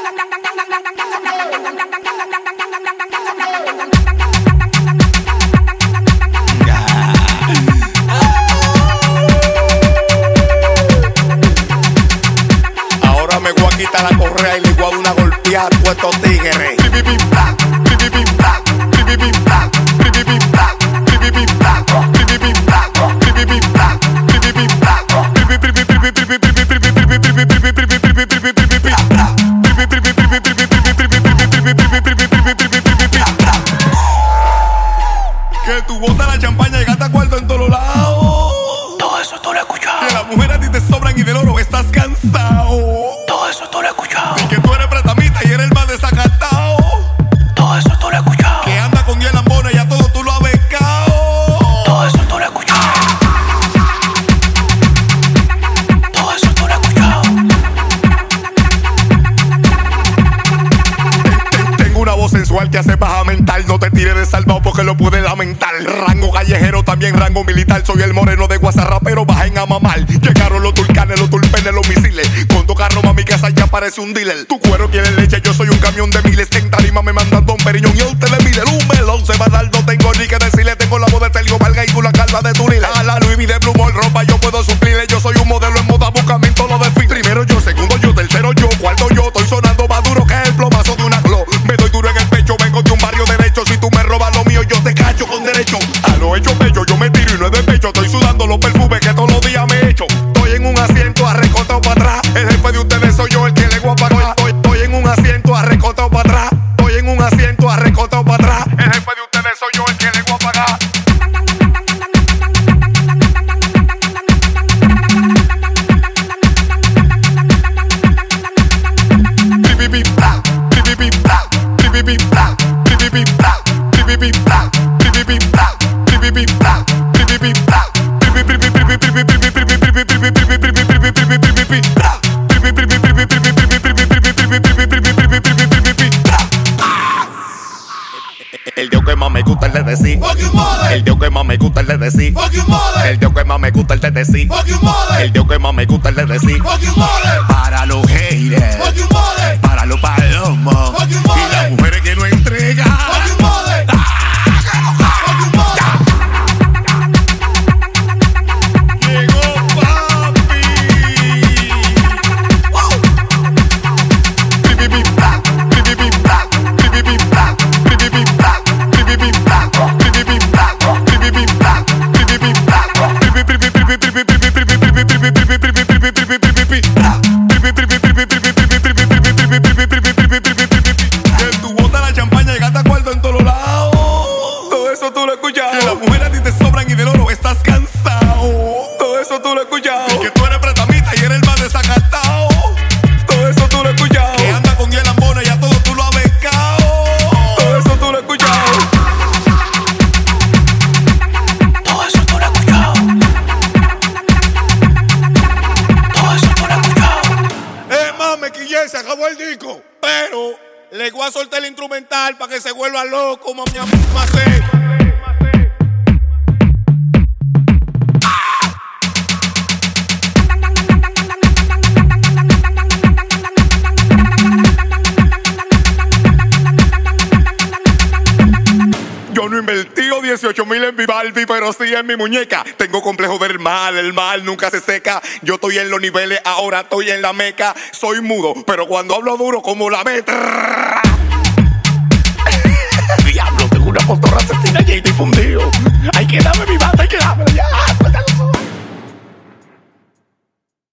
Ahora me voy a quitar la correa y le voy a dar una golpeada a estos tigres. Que tú botas la champaña y gastas cuarto en todos lados. Todo eso tú lo has escuchado. Que las mujeres a ti te sobran y del oro estás cansado. Todo eso tú lo has escuchado. Y que tú eres pretamita y eres el más desacatado. Todo eso tú lo has escuchado. Que anda con 10 lambones y a todo tú lo has becado. Todo eso tú lo has escuchado. Todo eso tú lo has escuchado. Tengo una voz sensual que hace baja mental. No te tires de salvado porque lo pude lamentar. Rango callejero, también rango militar. Soy el moreno de WhatsApp, pero bajen a mamar. Llegaron los tulcanes, los tulpenes, los misiles. Con tu carro, mami, casa ya parece un dealer. Tu cuero quiere leche, yo soy un camión de miles. En tarima me mandan Don Periñón y a ustedes miren un melón. Se va a dar, no tengo ni que decirle. Tengo la voz de Sergio Vargas y tú la calva de Tunil. A la Louis V de Blue Ball, ropa yo puedo suplirle. Yo soy un modelo en moda, búscame en todos los desfiles. Primero yo, segundo yo, tercero yo, cuarto yo. Estoy sonando más duro que el plomazo de una glow. Me doy duro en el pecho, vengo de un barrio derecho. Si tú me robas lo mío, yo te cacho con derecho. A lo hecho bello, yo me tiro y no es de pecho. Estoy sudando los perfumes que todos los días me echo. Estoy en un asiento arrecotado para atrás. El jefe de ustedes soy yo, el que le voy a pagar. Estoy en un asiento arrecotado para atrás. Estoy en un asiento arrecotado para atrás. El jefe de ustedes soy yo, el que le voy a pagar. El dios que más me gusta el de decir. El dios que más me gusta el de decir. El dios que más me gusta el de decir. El dios que más me gusta el de decir. Para los haters, para los palomos y las mujeres que no entregan. Tú lo has escuchado. Que las mujeres a ti te sobran y del oro estás cansado. Todo eso tú lo has escuchado. Y que tú eres pretamita y eres el más desacatado. Todo eso tú lo has escuchado. Que anda con 10 lambones y a todo tú lo has becado. Todo eso tú lo has escuchado. Todo eso tú lo has escuchado. Todo eso tú lo has escuchado. Más me quillé, se acabó el disco. Pero le voy a soltar el instrumental para que se vuelva loco como mi misma sé. Yo no invertí 18,000 en mi Barbie, pero sí en mi muñeca. Tengo complejo del mal, el mal nunca se seca. Yo estoy en los niveles, ahora estoy en la meca. Soy mudo, pero cuando hablo duro como la metra. Diablo, tengo una cotorra asesina y difundido. Hay que darme mi bata, hay que darme ya.